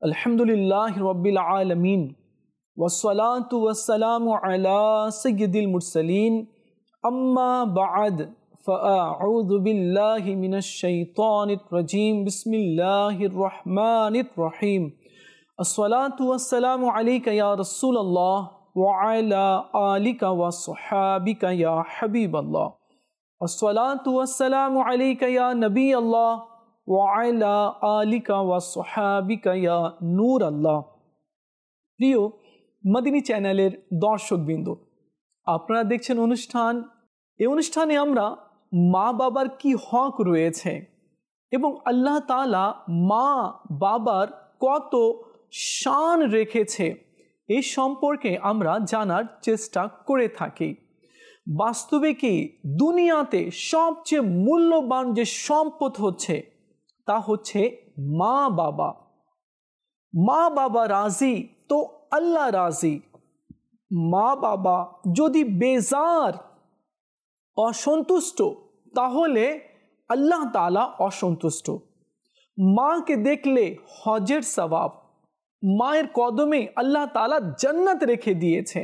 अल्हम्दुलिल्लाहि रब्बिल आलमीन वस्सलातु वस्सलामु अला सय्यिदिल मुरसलीन अम्मा बअद फ़अऊज़ु बिल्लाहि मिनश शैतानिर रजीम बिस्मिल्लाहिर रहमानिर रहीम अस्सलातु वस्सलामु अलैका या रसूलल्लाह व अला आलिका व अस्हाबिका या हबीबल्लाह अस्सलातु वस्सलामु अलैका या नबी अल्लाह ওয়াইলা আলিকা ওয়া সুহাবিকা ইয়া নূর আল্লাহ। প্রিয় মদিনী চ্যানেলের দর্শকবৃন্দ, আপনারা দেখছেন এই অনুষ্ঠানে আমরা মা বাবার কি হক রয়েছে এবং আল্লাহ তাআলা মা বাবার কত শান রেখেছে এই সম্পর্কে আমরা জানার চেষ্টা করে থাকি। বাস্তবে কি দুনিয়াতে সবচেয়ে মূল্যবান যে সম্পদ হচ্ছে তা হচ্ছে মা বাবা। মা বাবা রাজি তো আল্লাহ রাজি। মা বাবা যদি বেজার অসন্তুষ্ট তাহলে আল্লাহ তাআলা অসন্তুষ্ট। মাকে দেখলে হজের সওয়াব, মায়ের কদমে আল্লাহ তাআলা জান্নাত রেখে দিয়েছে।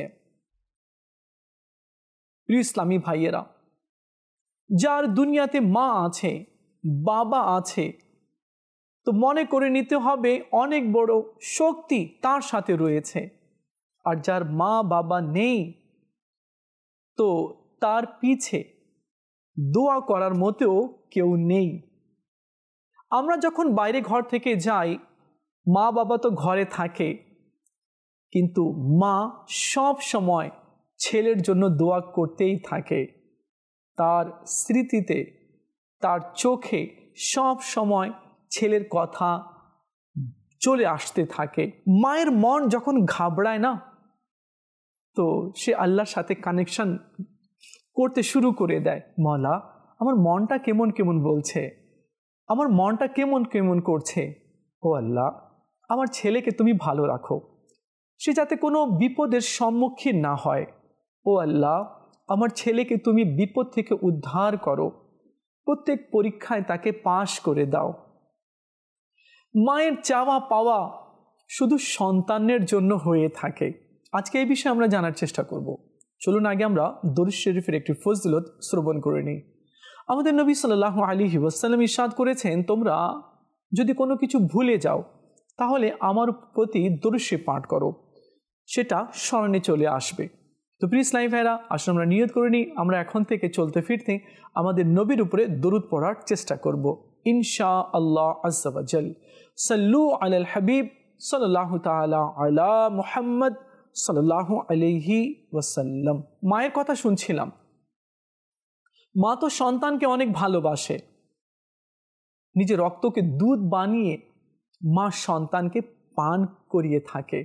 প্রিয় ইসলামী ভাইয়েরা, যার দুনিয়াতে মা আছে বাবা আছে তো মনে করে নিতে হবে অনেক বড় শক্তি তার সাথে রয়েছে। আর যার মা বাবা নেই তো তার পিছে দোয়া করার মতো কেউ নেই। আমরা যখন বাইরে ঘর থেকে যাই মা বাবা তো ঘরে থাকে, কিন্তু মা সব সময় ছেলের জন্য দোয়া করতেই থাকে। তার স্মৃতিতে তার চোখে সব সময় ছেলের কথা চলে আসতে থাকে। মায়ের মন যখন ঘাবড়ায় না তো সে আল্লাহর সাথে কানেকশন করতে শুরু করে দেয়। মওলা, আমার মনটা কেমন কেমন বলছে, আমার মনটা কেমন কেমন করছে। ও আল্লাহ, আমার ছেলেকে তুমি ভালো রাখো, সে যাতে কোনো বিপদের সম্মুখীন না হয়। ও আল্লাহ, আমার ছেলেকে তুমি বিপদ থেকে উদ্ধার করো, প্রত্যেক পরীক্ষায় তাকে পাশ করে দাও। মায়ের চাওয়া পাওয়া শুধু সন্তানের জন্য হয়ে থাকে। আজকে এই বিষয়ে আমরা জানার চেষ্টা করব। চলুন আগে আমরা দরুদ শরীফের একটি ফজিলত শ্রবণ করে নিই। আমাদের নবী সাল্লাল্লাহু আলাইহি ওয়াসাল্লাম ইরশাদ করেছেন, তোমরা যদি কোনো কিছু ভুলে যাও তাহলে আমার প্রতি দরুদ শরীফ পাঠ করো, সেটা স্মরণে চলে আসবে। তো প্রিয় ইসলামী ভাইরা, আসলে আমরা নিয়ত করে নিই আমরা এখন থেকে চলতে ফিরতে আমাদের নবীর উপরে দরুদ পড়ার চেষ্টা করব ইনশাআল্লাহ আজ্জা ওয়া জাল। সাল্লু আলাল হাবিব সাল্লাল্লাহু তাআলা আলা মুহাম্মদ সাল্লাল্লাহু আলাইহি ওয়াসাল্লাম। মায়ের কথা শুনছিলাম। মা তো সন্তানকে অনেক ভালোবাসে। নিজের রক্তকে দুধ বানিয়ে মা সন্তানকে পান করিয়ে থাকে।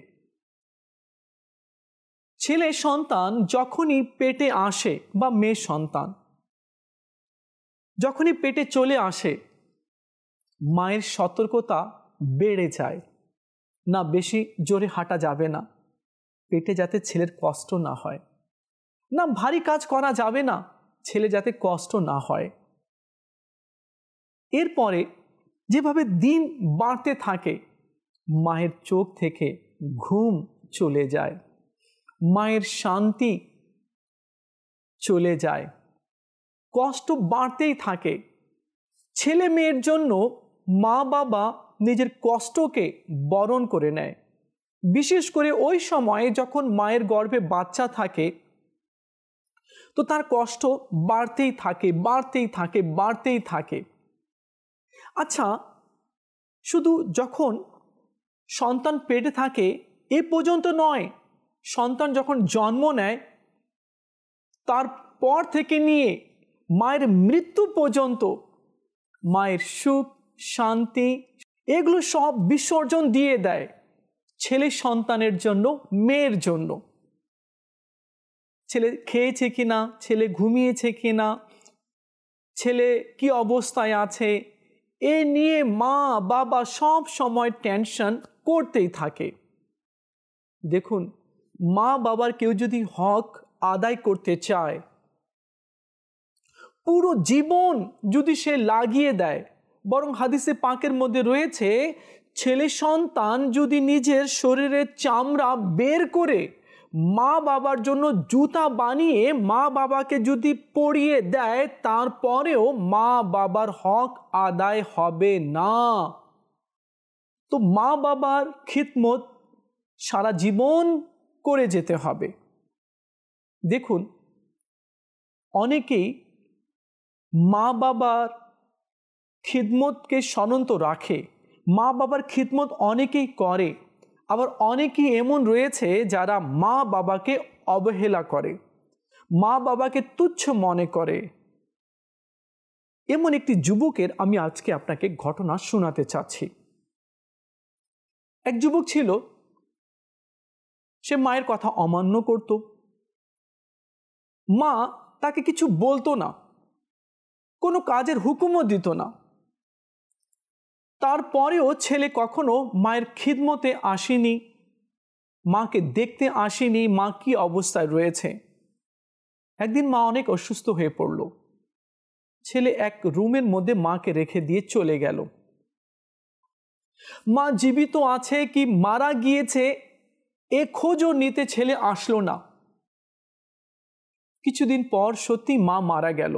ছেলে সন্তান যখনই পেটে আসে বা মেয়ে সন্তান যখনই পেটে চলে আসে, মায়ের সতর্কতা বেড়ে যায়। না বেশি জোরে হাঁটা যাবে না, পেটে যাতে ছেলের কষ্ট না হয়। না ভারী কাজ করা যাবে না, ছেলে যাতে কষ্ট না হয়। এরপরে যেভাবে দিন বাড়তে থাকে মায়ের চোখ থেকে ঘুম চলে যায়, মায়ের শান্তি চলে যায়, কষ্ট বাড়তেই থাকে। ছেলে মেয়ের জন্য মা বাবা নিজের কষ্টকে বরণ করে নেয়। বিশেষ করে ওই সময়ে যখন মায়ের গর্ভে বাচ্চা থাকে তো তার কষ্ট বাড়তেই থাকে বাড়তেই থাকে বাড়তেই থাকে। আচ্ছা, শুধু যখন সন্তান পেটে থাকে এ পর্যন্ত নয়, সন্তান যখন জন্ম নেয় তারপর থেকে নিয়ে মায়ের মৃত্যু পর্যন্ত মায়ের সুখ শান্তি এগুলো সব বিসর্জন দিয়ে দেয় ছেলে সন্তানের জন্য, মেয়ের জন্য। ছেলে খেয়েছে কিনা, ছেলে ঘুমিয়েছে কিনা, ছেলে কি অবস্থায় আছে এ নিয়ে মা বাবা সব সময় টেনশন করতেই থাকে। দেখুন, মা বাবার কেউ যদি হক আদায় করতে চায়, পুরো জীবন যদি সে লাগিয়ে দেয়, বরং হাদিসে পাকের মধ্যে রয়েছে ছেলে সন্তান যদি নিজের শরীরের চামড়া বের করে মা বাবার জন্য জুতা বানিয়ে মা বাবাকে যদি পরিয়ে দেয়, তারপরেও মা বাবার হক আদায় হবে না। তো মা বাবার খিদমত সারা জীবন করে যেতে হবে। দেখুন, অনেকেই মা বাবার খিদমতকে সনন্ত রাখে, মা বাবার খিদমত অনেকেই করে, আবার অনেকেই এমন রয়েছে যারা মা বাবাকে অবহেলা করে, মা বাবাকে তুচ্ছ মনে করে। এমন একটি যুবকের আমি আজকে আপনাকে ঘটনা শোনাতে চাচ্ছি। এক যুবক ছিল, সে মায়ের কথা অমান্য করত। মা তাকে কিছু বলতো না, কোনো কাজের হুকুমও দিত না। তারপরেও ছেলে কখনো মায়ের খিদমতে আসেনি, মাকে দেখতে আসেনি মা কি অবস্থায় রয়েছে। একদিন মা অনেক অসুস্থ হয়ে পড়ল। ছেলে এক রুমের মধ্যে মাকে রেখে দিয়ে চলে গেল। মা জীবিত আছে কি মারা গিয়েছে এ খোঁজও নিতে ছেলে আসলো না। কিছুদিন পর সত্যি মা মারা গেল।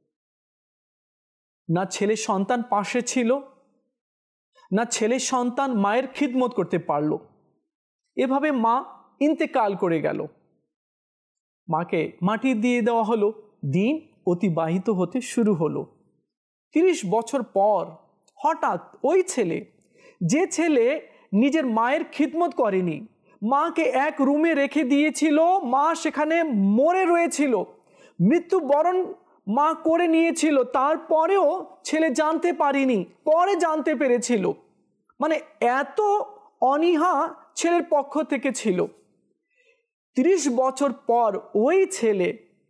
না ছেলে সন্তান পাশে ছিল, না ছেলে সন্তান মায়ের খিদমত করতে পারল। এভাবে মা ইন্তেকাল করে গেল। মাকে মাটি দিয়ে দেওয়া হলো। দিন অতিবাহিত হতে শুরু হলো। 30 বছর পর হঠাৎ ওই ছেলে, যে ছেলে নিজের মায়ের খিদমত করেনি, মাকে এক রুমে রেখে দিয়েছিল, মা সেখানে মরে রয়েছিল, মৃত্যুবরণ মা করে নিয়েছিল, তারপরেও ছেলে জানতে পারেনি, পরে জানতে পেরেছিল। মানে এত অনীহা ছেলের পক্ষ থেকে ছিল। 30 বছর পর ওই ছেলে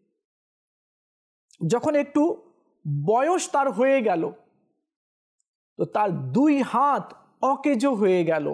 যখন একটু বয়স তার হয়ে গেল, তো তার 2 হাত অকেজো হয়ে গেল।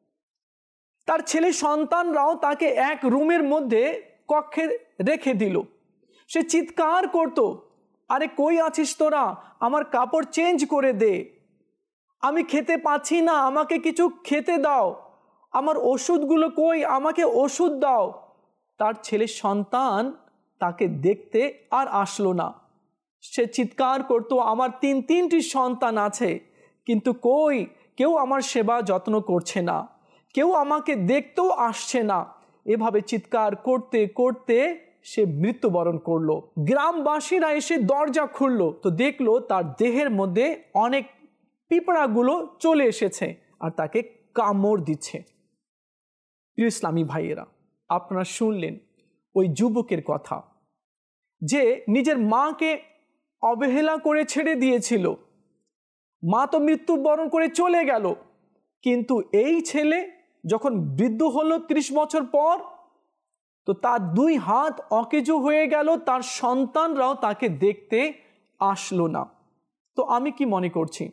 তার ছেলে সন্তানরাও তাকে এক রুমের মধ্যে কক্ষে রেখে দিল। সে চিৎকার করত, আরে কই আছিস তোরা, আমার কাপড় চেঞ্জ করে দে, আমি খেতে পাচ্ছি না, আমাকে কিছু খেতে দাও, আমার ওষুধগুলো কই, আমাকে ওষুধ দাও। তার ছেলে সন্তান তাকে দেখতে আর আসলো না। সে চিৎকার করত, আমার 3টি সন্তান আছে, কিন্তু কই, কেউ আমার সেবা যত্ন করছে না, কেউ আমাকে দেখতেও আসছে না। এভাবে চিৎকার করতে করতে সে মৃত্যুবরণ করলো। গ্রামবাসীরা এসে দরজা খুললো, তো দেখলো তার দেহের মধ্যে অনেক পিঁপড়াগুলো চলে এসেছে আর তাকে কামড় দিচ্ছে। প্রিয় ইসলামী ভাইয়েরা, আপনারা শুনলেন ওই যুবকের কথা, যে নিজের মাকে অবহেলা করে ছেড়ে দিয়েছিল। মা তো মৃত্যুবরণ করে চলে গেল, কিন্তু এই ছেলে যখন বৃদ্ধ হলো 30 বছর পর, তো তার 2 হাত অকেজো হয়ে গেল, তার সন্তানরাও তাকে দেখতে আসলো না। তো আমি কি মনে করছি,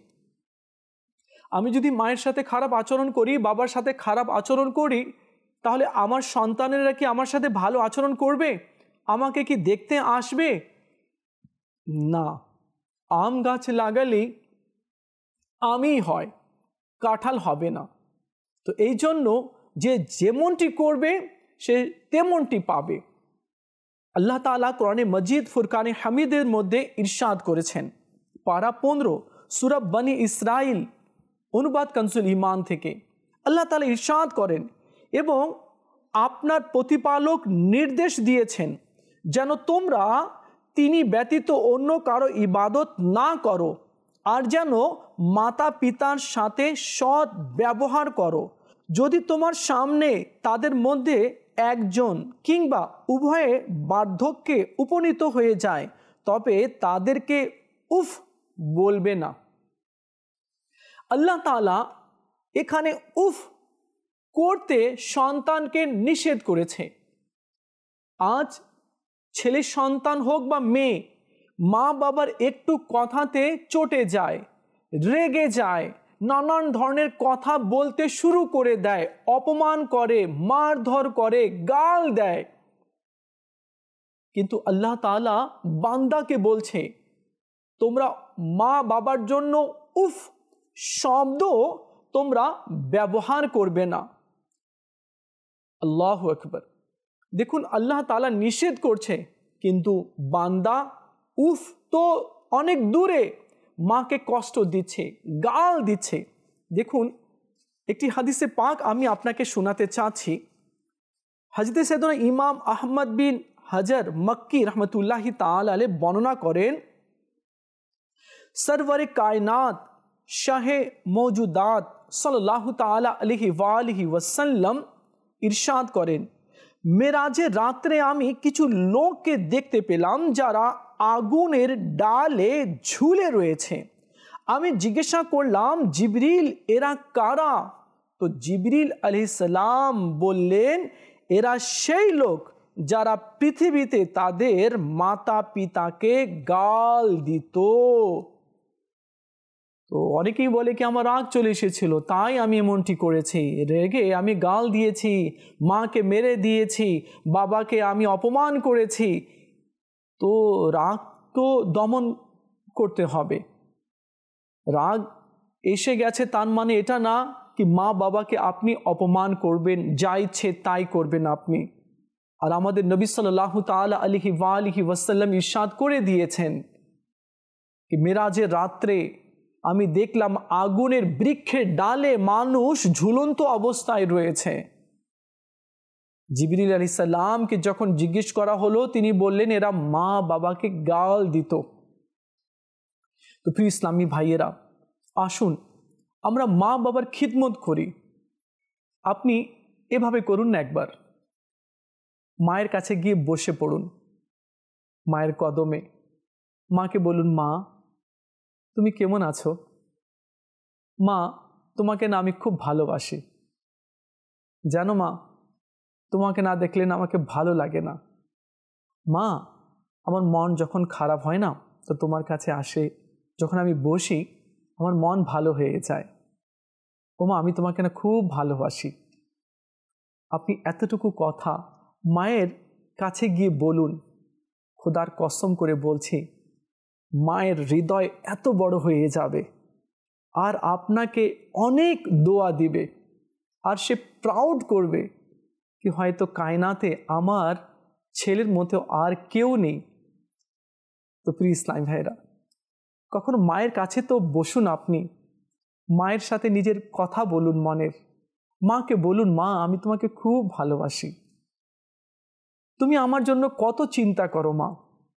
আমি যদি মায়ের সাথে খারাপ আচরণ করি, বাবার সাথে খারাপ আচরণ করি, তাহলে আমার সন্তানেরা কি আমার সাথে ভালো আচরণ করবে? আমাকে কি দেখতে আসবে? না। আম গাছ লাগালেই আমই হয়, কাঁঠাল হবে না। তো এই জন্য যে যেমনটি করবে সে তেমনটি পাবে। আল্লাহ তাআলা কোরআনে মজিদ ফুরকানে হামিদের মধ্যে ইরশাদ করেছেন, পারা 15 সূরা বনি ইসরাইল, অনুবাদ কানসুল ঈমান থেকে। আল্লাহ তাআলা ইরশাদ করেন, এবং আপনার প্রতিপালক নির্দেশ দিয়েছেন যেন তোমরা তিনি ব্যতীত অন্য কারো ইবাদত না করো, আর যেন মাতা পিতার সাথে সৎ ব্যবহার করো। যদি তোমার সামনে তাদের মধ্যে একজন কিংবা উভয়ে বার্ধক্যে উপনীত হয়ে যায়, তবে তাদেরকে উফ বলবে না। আল্লাহ তাআলা এখানে উফ করতে সন্তানকে নিষেধ করেছে। আজ ছেলে সন্তান হোক বা মেয়ে, মা বাবার একটু কথাতে চটে যায়, রেগে যায়, নানান ধরনের কথা বলতে শুরু করে দেয়, অপমান করে, মারধর করে, গাল দেয়। কিন্তু আল্লাহ তাআলা বান্দাকে বলছে, তোমরা মা বাবার জন্য উফ শব্দ তোমরা ব্যবহার করবে না। আল্লাহু আকবার। দেখুন আল্লাহ তাআলা নিষেধ করছে, কিন্তু বান্দা উফ তো অনেক দূরে মাকে কষ্ট দিচ্ছে, গাল দিচ্ছে। দেখুন একটি হাদিসে পাক আমি আপনাকে শোনাতে চাচ্ছি। হযরত সাইয়েদনা ইমাম আহমদ বিন হাজার মক্কি রহমতুল্লাহি তাআলা আলাইহি বর্ণনা করেন, সরওয়ারে কায়নাত শাহে মৌজুদাত সাল্লাল্লাহু তাআলা আলাইহি ওয়ালিহি ওয়াসাল্লাম ইরশাদ করেন, মেরাজের রাত্রে আমি কিছু লোককে দেখতে পেলাম যারা আগুনের ডালে ঝুলে রয়েছে। আমি জিজ্ঞাসা করলাম, জিবরিল এরা কারা? তো জিবরিল আলাইহিস সালাম বললেন, এরা সেই লোক যারা পৃথিবীতে তাদের মাতা পিতাকে গাল দিত। তো অনেকেই বলে কি আমার রাগ চলে এসেছিল তাই আমি এমনটি করেছি, রেগে আমি গাল দিয়েছি, মাকে মেরে দিয়েছি, বাবাকে আমি অপমান করেছি। তো রাগ তো দমন করতে হবে। রাগ এসে গেছে তার মানে এটা না কি মা বাবাকে আপনি অপমান করবেন, যা ইচ্ছে তাই করবেন আপনি। আর আমাদের নবী সাল্লাল্লাহু তাআলা আলাইহি ওয়ালিহি ওয়াসাল্লাম ইরশাদ করে দিয়েছেন কি মেরাজের রাত্রে আমি দেখলাম আগুনের বৃক্ষের ডালে মানুষ ঝুলন্ত অবস্থায় রয়েছে। জিবরিল আলাইহিস সালামকে যখন জিজ্ঞেস করা হলো তিনি বললেন এরা মা বাবাকে গাল দিত। তো প্রিয় ইসলামী ভাইয়েরা, আসুন আমরা মা বাবার খিদমত করি। আপনি এভাবে করুন না, একবার মায়ের কাছে গিয়ে বসে পড়ুন, মায়ের কদমে মাকে বলুন, মা তুমি কেমন আছো? মা তোমাকে না আমি খুব ভালোবাসি, জানো মা তোমাকে না দেখলে না আমাকে ভালো লাগে না। মা আমার মন যখন খারাপ হয় না তো তোমার কাছে আসে, যখন আমি বসি আমার মন ভালো হয়ে যায়। ও মা আমি তোমাকে না খুব ভালোবাসি। আপনি এতটুকু কথা মায়ের কাছে গিয়ে বলুন, খোদার কসম করে বলছি মায়ের হৃদয় এত বড় হয়ে যাবে আর আপনাকে অনেক দোয়া দিবে, আর সে প্রাউড করবে কি হয়তো কায়নাতে আমার ছেলের মতো আর কেউ নেই। তো প্রিয় ইসলাম ভাইরা, কখনো মায়ের কাছে তো বসুন, আপনি মায়ের সাথে নিজের কথা বলুন মনের, মাকে বলুন, মা আমি তোমাকে খুব ভালোবাসি, তুমি আমার জন্য কত চিন্তা করো মা।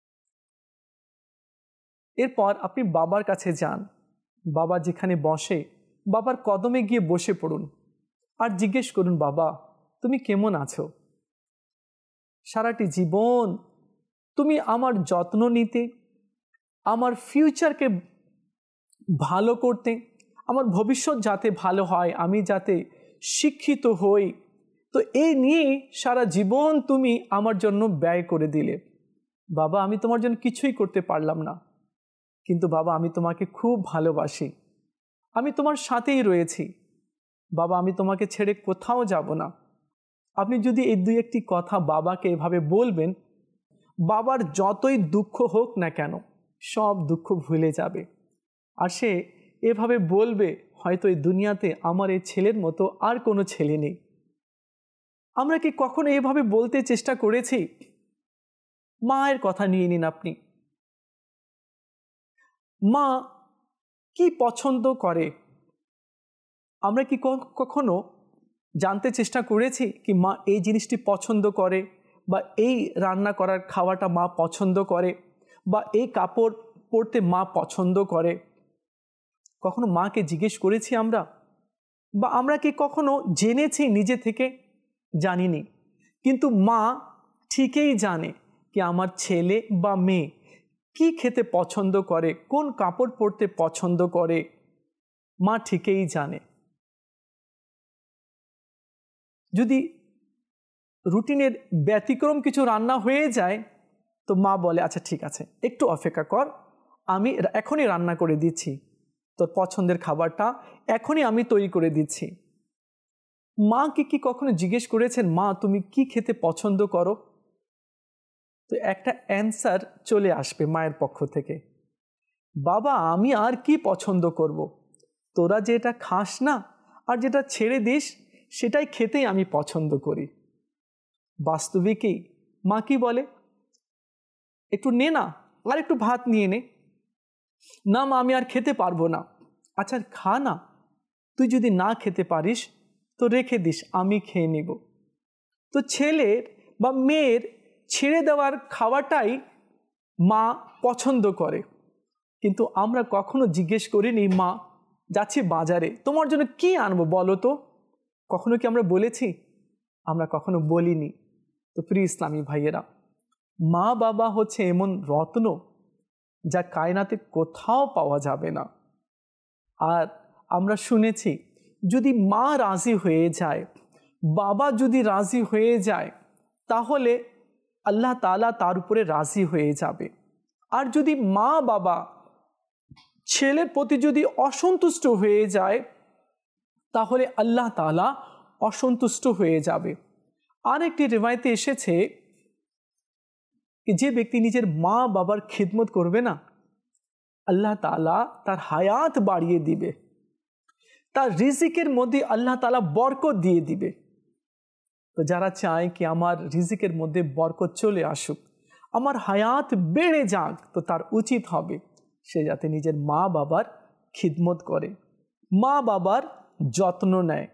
এরপর আপনি বাবার কাছে যান, বাবা যেখানে বসে বাবার কদমে গিয়ে বসে পড়ুন আর জিজ্ঞেস করুন, বাবা তুমি কেমন আছো? সারাটি জীবন তুমি আমার যত্ন নিতে, আমার ফিউচারকে ভালো করতে, আমার ভবিষ্যৎ যাতে ভালো হয়, আমি যাতে শিক্ষিত হই, তো এই নিয়ে সারা জীবন তুমি আমার জন্য ব্যয় করে দিলে। বাবা আমি তোমার জন্য কিছুই করতে পারলাম না, কিন্তু বাবা আমি তোমাকে খুব ভালোবাসি, আমি তোমার সাথেই রয়েছি। বাবা আমি তোমাকে ছেড়ে কোথাও যাব না। আপনি যদি এই দুই একটি কথা বাবাকে এভাবে বলবেন, বাবার যতই দুঃখ হোক না কেন সব দুঃখ ভুলে যাবে, আর সে এভাবে বলবে হয়তো এই দুনিয়াতে আমার এই ছেলের মতো আর কোনো ছেলে নেই। আমরা কি কখনো এভাবে বলতে চেষ্টা করেছি? মায়ের কথা নিয়ে নিন আপনি, মা কি পছন্দ করে আমরা কি কখনো জানতে চেষ্টা করেছি কি মা এই জিনিসটি পছন্দ করে, বা এই রান্না করার খাওয়াটা মা পছন্দ করে, বা এই কাপড় পরতে মা পছন্দ করে? কখনো মাকে জিজ্ঞেস করেছি আমরা? বা আমরা কি কখনো জেনেছি নিজে থেকে? জানিনি, কিন্তু মা ঠিকই জানে কি আমার ছেলে বা মেয়ে কি খেতে পছন্দ করে, কোন কাপড় পরতে পছন্দ করে, মা ঠিকই জানে। যদি রুটিনের ব্যতিক্রম কিছু রান্না হয়ে যায় তো মা বলে আচ্ছা ঠিক আছে একটু অপেক্ষা কর, আমি এখনই রান্না করে দিচ্ছি, তোর পছন্দের খাবারটা এখনই আমি তৈরি করে দিচ্ছি। মাকে কি কখনো জিজ্ঞেস করেছেন মা তুমি কি খেতে পছন্দ করো? তো একটা অ্যান্সার চলে আসবে মায়ের পক্ষ থেকে, বাবা আমি আর কি পছন্দ করব, তোরা যে এটা খাস না আর যেটা ছেড়ে দিস সেটাই খেতেই আমি পছন্দ করি। বাস্তবিকই মা কি বলে, একটু নে না, আর একটু ভাত নিয়ে নে। না মা, আমি আর খেতে পারবো না। আচ্ছা খা না, তুই যদি না খেতে পারিস তো রেখে দিস, আমি খেয়ে নিব। তো ছেলের বা মেয়ের ছেড়ে দেওয়ার খাওয়াটাই মা পছন্দ করে। কিন্তু আমরা কখনো জিজ্ঞেস করিনি, মা যাচ্ছি বাজারে, তোমার জন্য কি আনবো বলো তো? কখনো কি আমরা বলেছি? আমরা কখনো বলিনি। তো প্রিয় ইসলামী ভাইয়েরা, মা বাবা হচ্ছে এমন রত্ন যা কায়নাতে কোথাও পাওয়া যাবে না। আর আমরা শুনেছি, যদি মা রাজি হয়ে যায়, বাবা যদি রাজি হয়ে যায়, তাহলে আল্লাহ তাআলা তার উপরে রাজি হয়ে যাবে। আর যদি মা বাবা ছেলের প্রতি যদি অসন্তুষ্ট হয়ে যায়, তাহলে আল্লাহ তাআলা অসন্তুষ্ট হয়ে যাবে। আর একটি রিওয়ায়াতে এসেছে, যে ব্যক্তি নিজের মা বাবার খিদমত করবে না, আল্লাহ তাআলা তার হায়াত বাড়িয়ে দিবে, তার রিজিকের মধ্যে আল্লাহ তাআলা বরকত দিয়ে দিবে। তো যারা চায় কি আমার রিজিকের মধ্যে বরকত চলে আসুক, আমার হায়াত বেড়ে যাক, তো তার উচিত হবে সে যাতে নিজের মা বাবার খিদমত করে, মা বাবার যত্ন নেয়।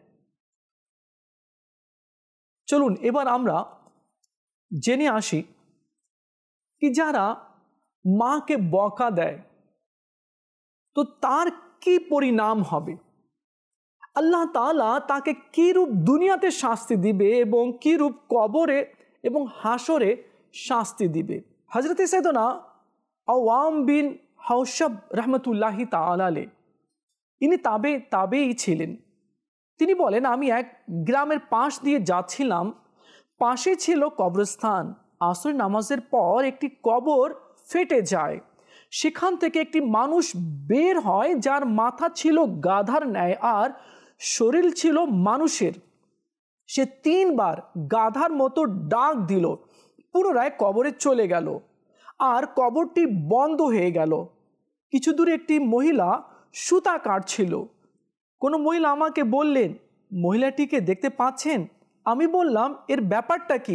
চলুন এবার আমরা জেনে আসি কি যারা মাকে বকা দেয় তো তার কি পরিণাম হবে, আল্লাহ তাআলা তাকে কি রূপ দুনিয়াতে শাস্তি দিবে এবং কি রূপ কবরে এবং হাসরে শাস্তি দিবে। হযরত সাইয়েদনা আওয়াম বিন হাওশাব রাহমাতুল্লাহি তাআলা আলাইহি, ইনি তাবেই ছিলেন। তিনি বলেন, আমি এক গ্রামের পাশ দিয়ে যাচ্ছিলাম, পাশে ছিল কবরস্থান। আসর নামাজের পর একটি কবর ফেটে যায়, সেখান থেকে একটি মানুষ বের হয় যার মাথা ছিল গাধার ন্যায় আর শরীর ছিল মানুষের। সে 3 বার গাধার মতো ডাক দিল, পুনরায় কবরে চলে গেল আর কবরটি বন্ধ হয়ে গেল। কিছু দূরে একটি মহিলা সুতা কাটছিল। কোনো মহিলা আমাকে বললেন, মহিলাটিকে দেখতে পাচ্ছেন? আমি বললাম, এর ব্যাপারটা কি?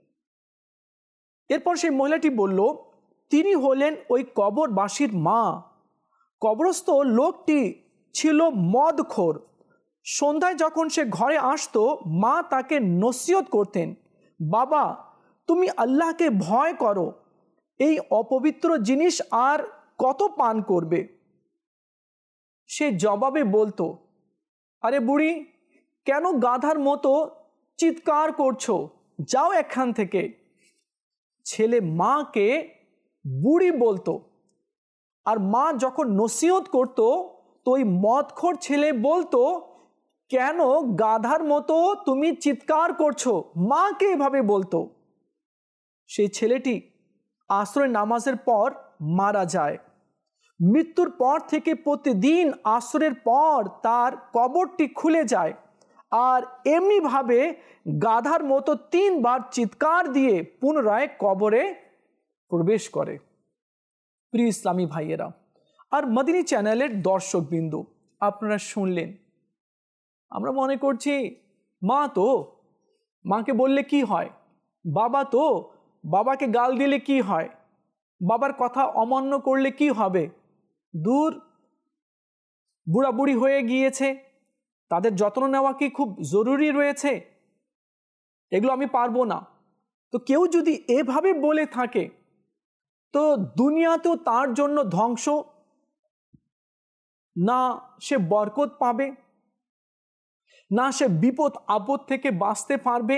এরপর সেই মহিলাটি বলল, তিনি হলেন ওই কবরবাসীর মা। কবরস্থ লোকটি ছিল মদখোর। সন্ধ্যায় যখন সে ঘরে আসতো, মা তাকে নসিহত করতেন, বাবা তুমি আল্লাহকে ভয় করো, এই অপবিত্র জিনিস আর কত পান করবে? সে জবাবে বলতো, আরে বুড়ি, কেন গাধার মতো চিৎকার করছো, যাও এখান থেকে। ছেলে মাকে বুড়ি বলতো, আর মা যখন নসিহত করতো তো ওই মদখোর ছেলে বলতো, কেন গাধার মতো তুমি চিৎকার করছো, মাকে এভাবে বলতো। সেই ছেলেটি আসরের নামাজের পর মারা যায়। মৃত্যুর পর থেকে প্রতিদিন আসরের পর তার কবরটি খুলে যায় আর এমনিভাবে গাধার মতো 3 বার চিৎকার দিয়ে পুনরায় কবরে প্রবেশ করে। প্রিয় ইসলামী ভাইয়েরা আর মদিনী চ্যানেলের দর্শকবৃন্দ, আপনারা শুনলেন, আমরা মনে করছি মা তো, মাকে বললে কি হয়, বাবা তো, বাবাকে গাল দিলে কি হয়, বাবার কথা অমান্য করলে কি হবে, দূর, বুড়া বুড়ি হয়ে গিয়েছে, তাদের যত্ন নেওয়া কি খুব জরুরি রয়েছে, এগুলো আমি পারবো না। তো কেউ যদি এভাবে বলে থাকে তো দুনিয়াতেও তার জন্য ধ্বংস, না সে বরকত পাবে, না সে বিপদ আপদ থেকে বাঁচতে পারবে,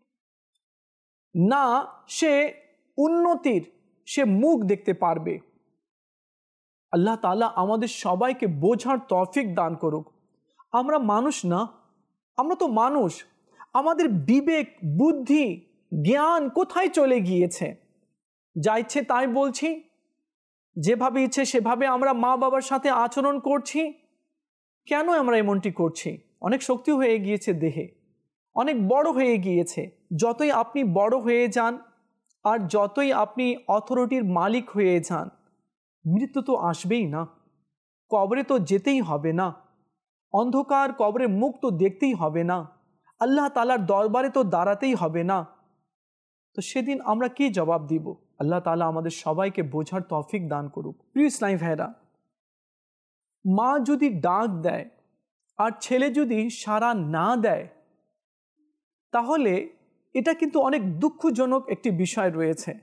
না সে উন্নতির সে মুখ দেখতে পারবে। আল্লাহ তাআলা আমাদের সবাইকে বোঝার তৌফিক দান করুক। আমরা মানুষ না, আমরা তো মানুষ, আমাদের বিবেক বুদ্ধি জ্ঞান কোথায় চলে গিয়েছে? যা ইচ্ছে তাই বলছি, যেভাবে ইচ্ছে সেভাবে আমরা মা বাবার সাথে আচরণ করছি। কেন আমরা এমনটি করছি? অনেক শক্তি হয়ে গিয়েছে দেহে, অনেক বড় হয়ে গিয়েছে। যতই আপনি বড় হয়ে যান আর যতই আপনি অথরিটির মালিক হয়ে যান, মৃত্যু তো আসবেই না, কবরে তো যেতেই হবে না। অন্ধকার কবরে মুখ তো দেখতেই হবে না, আল্লাহ তাআলার দরবারে তো দাঁড়াতেই হবে না। তো সেদিন আমরা কি জবাব দিব? আল্লাহ তাআলা আমাদের সবাইকে বোঝার তৌফিক দান করুক। প্রিয় ইসলামী ভাইরা, মা যদি ডাক দেয় আর ছেলে যদি সাড়া না দেয়, তাহলে এটা কিন্তু অনেক দুঃখজনক একটি বিষয় রয়েছে।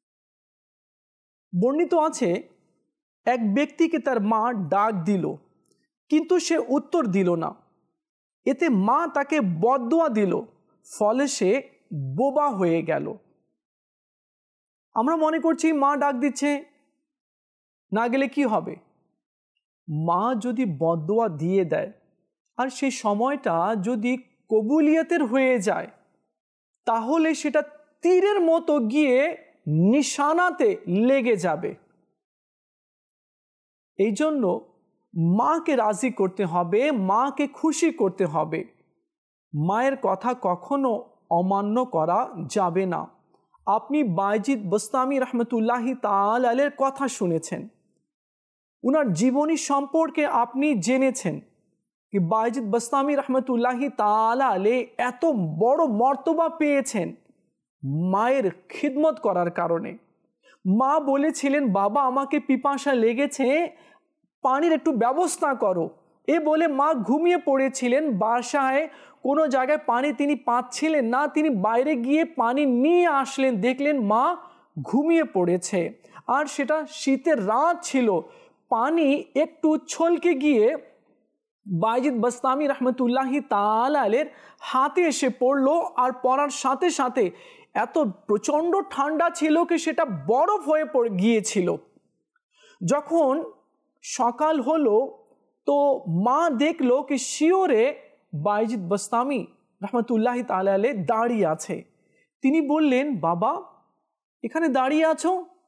বর্ণিত আছে, এক ব্যক্তিকে তার মা ডাক দিল, কিন্তু সে উত্তর দিল না। এতে মা তাকে বদদুয়া দিল, ফলে সে বোবা হয়ে গেল। আমরা মনে করছি মা ডাক দিচ্ছে, না গেলে কি হবে? মা যদি বদদুয়া দিয়ে দেয় আর সেই সময়টা যদি কবুলিয়তের হয়ে যায়, তাহলে সেটা তীরের মতো গিয়ে নিশানাতে লেগে যাবে। এই জন্য মাকে রাজি করতে হবে, মাকে খুশি করতে হবে। মায়ের কথা কখনো অমান্য করা যাবে না। আপনি বায়জিদ বুস্তামি রহমতুল্লাহি তাআলা আলাইহির কথা শুনেছেন, উনার জীবনী সম্পর্কে আপনি জেনেছেন कि बायजिद बस्तामी रहमतुल्लाहि ताआला आलैह এত বড় মর্তবা পেয়েছেন মায়ের খিদমত করার কারণে। মা বলেছিলেন, বাবা আমাকে পিপাসা লেগেছে, পানির একটু ব্যবস্থা করো। এ বলে মা ঘুমিয়ে পড়েছিলেন। বাসায় কোনো জায়গায় পানি তিনি পাচ্ছিলেন না, তিনি বাইরে গিয়ে পানি নিয়ে আসলেন, দেখলেন মা ঘুমিয়ে পড়েছে। আর সেটা শীতের রাত ছিল। পানি একটু ছলকে গিয়ে বায়জিদ বস্তামি রহমতুল্লাহি তাআলা আলাইহির হাতে এসে পড়লো, আর পড়ার সাথে সাথে এত প্রচণ্ড ঠান্ডা ছিল কি সেটা বরফ হয়ে গিয়েছিল। যখন সকাল হলো তো মা দেখলো কি শিওরে বায়জিদ বস্তামি রহমতুল্লাহি তাআলা আলাইহি দাঁড়িয়ে আছে। তিনি বললেন, বাবা এখানে দাঁড়িয়ে আছো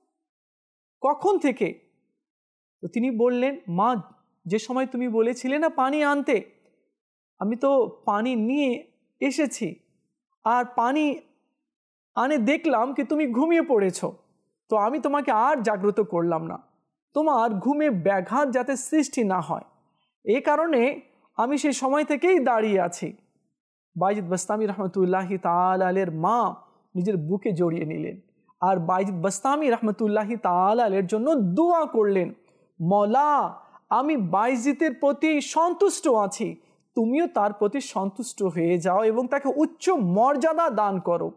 কখন থেকে? তো তিনি বললেন, মা যে সময় তুমি বলেছিলে না পানি আনতে, আমি তো পানি নিয়ে এসেছি, আর পানি আনে দেখলাম কি তুমি ঘুমিয়ে পড়েছো, তো আমি তোমাকে আর জাগ্রত করলাম না, তোমার ঘুমে ব্যাঘাত যাতে সৃষ্টি না হয়, এই কারণে আমি সেই সময় থেকেই দাঁড়িয়ে আছি। বায়জিদ বস্তামি রহমতুল্লাহি তাআলা আলাইহির মা নিজের বুকে জড়িয়ে নিলেন আর বায়জিদ বস্তামি রহমতুল্লাহি তাআলা আলাইহির জন্য দোয়া করলেন, মওলা আমি বায়জিদের প্রতি সন্তুষ্ট আছি, তুমিও তার প্রতি সন্তুষ্ট হয়ে যাও এবং তাকে উচ্চ মর্যাদা দান করো।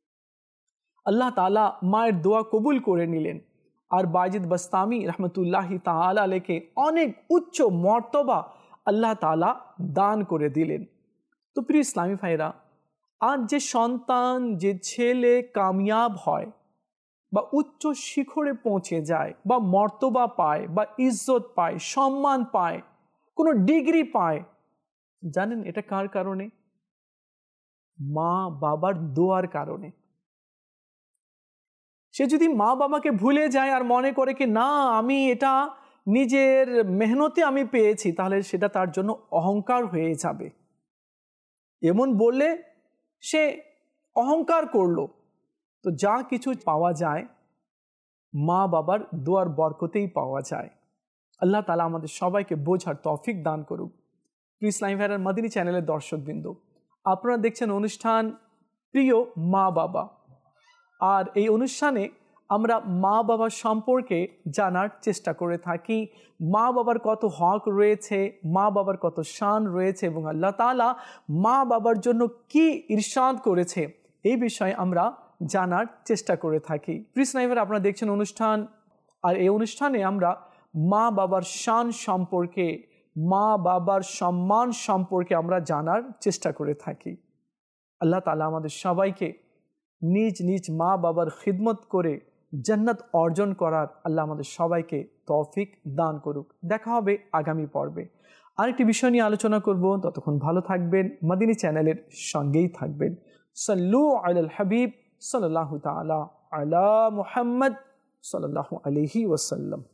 আল্লাহ তাআলা মায়ের দোয়া কবুল করে নিলেন আর বায়জিদ বস্তামি রহমতুল্লাহি তাআলা আলাইহিকে অনেক উচ্চ মর্তবা আল্লাহ তাআলা দান করে দিলেন। তো প্রিয় ইসলামী ভাইরা, আজ যে সন্তান, যে ছেলে কামিয়াব হয় বা উচ্চ শিখরে পৌঁছে যায় বা মর্তবা পায় বা ইজ্জত পায়, সম্মান পায়, কোনো ডিগ্রি পায়, জানেন এটা কার কারণে? মা বাবার দোয়ার কারণে। সে যদি মা বাবাকে ভুলে যায় আর মনে করে কি না আমি এটা নিজের মেহনতে আমি পেয়েছি, তাহলে সেটা তার জন্য অহংকার হয়ে যাবে। এমন বললে সে অহংকার করলো। তো যা কিছু পাওয়া যায় মা বাবার দোয়ার বরকতেই পাওয়া যায়। আল্লাহ তাআলা আমাদের সবাইকে বোঝার তৌফিক দান করুক। প্রিয় ইসলামী ভাইয়ের মাদিনী চ্যানেলের দর্শকবৃন্দ, আপনারা দেখছেন অনুষ্ঠান প্রিয় মা বাবা, আর এই অনুষ্ঠানে আমরা মা বাবার সম্পর্কে জানার চেষ্টা করে থাকি। মা বাবার কত হক রয়েছে, মা বাবার কত শান রয়েছে এবং আল্লাহ তাআলা মা বাবার জন্য কি ইরশাদ করেছে, এই বিষয়ে আমরা জানার চেষ্টা করে থাকি। প্রিয় ইসলামী ভাইরা, আপনারা দেখছেন অনুষ্ঠান, আর এই অনুষ্ঠানে আমরা মা বাবার শান সম্পর্কে, মা বাবার সম্মান সম্পর্কে আমরা জানার চেষ্টা করে থাকি। আল্লাহ তাআলা আমাদের সবাইকে নিজ নিজ মা বাবার খিদমত করে জান্নাত অর্জন করার আল্লাহ আমাদের সবাইকে তৌফিক দান করুক। দেখা হবে আগামী পর্বে, আরেকটি বিষয় নিয়ে আলোচনা করব। ততক্ষণ ভালো থাকবেন, মাদিনী চ্যানেলের সঙ্গেই থাকবেন। সাল্লু আলাল হাবিব সাল্লাল্লাহু তাআলা আলা মুহাম্মদ সাল্লাল্লাহু আলাইহি ওয়াসাল্লাম।